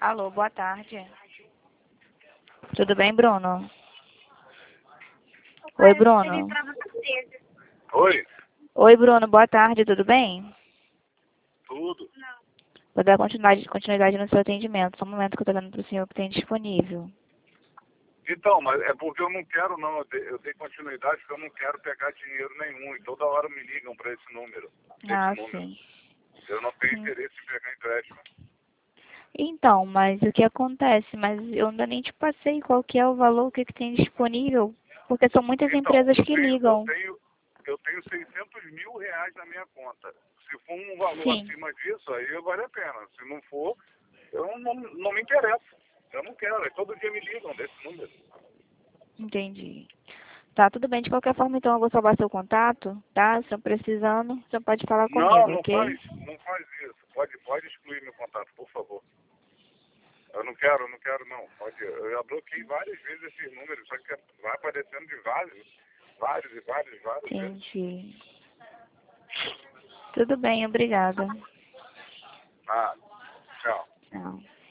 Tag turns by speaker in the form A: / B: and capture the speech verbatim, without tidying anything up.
A: Alô, boa tarde. Tudo bem, Bruno? Oi, Bruno.
B: Oi,
A: Oi, Bruno, boa tarde, tudo bem?
B: tudo.
A: Vou dar continuidade, continuidade no seu atendimento. Só um momento que eu estou dando para o senhor que tem disponível.
B: Então, mas é porque eu não quero não, eu dei, eu dei continuidade porque eu não quero pegar dinheiro nenhum. E toda hora me ligam para esse número. Esse
A: Ah,
B: número.
A: sim.
B: Eu não tenho
A: Sim.
B: interesse em pegar empréstimo.
A: Então, mas o que acontece? Mas eu ainda nem te passei qual que é o valor, o que, que tem disponível. Porque são muitas
B: Então,
A: empresas
B: eu
A: que
B: tenho, eu
A: ligam.
B: tenho, eu tenho seiscentos mil reais na minha conta. Se for um valor
A: Sim.
B: acima disso, aí vale a pena. Se não for, eu não, não me interessa. Eu não quero. Aí todo dia me ligam desse número.
A: Entendi. Tá, tudo bem. De qualquer forma, então, eu vou salvar seu contato, tá? Se eu precisando, você pode falar
B: Não,
A: comigo,
B: não
A: ok?
B: faz, não faz isso. Pode, pode excluir meu contato, por favor. Eu não quero, eu não quero não. Pode, eu já bloqueei várias vezes esses números, só que vai aparecendo de vários, vários e vários, vários vezes.
A: Entendi. Tudo bem, obrigada.
B: Ah, tchau.
A: Tchau.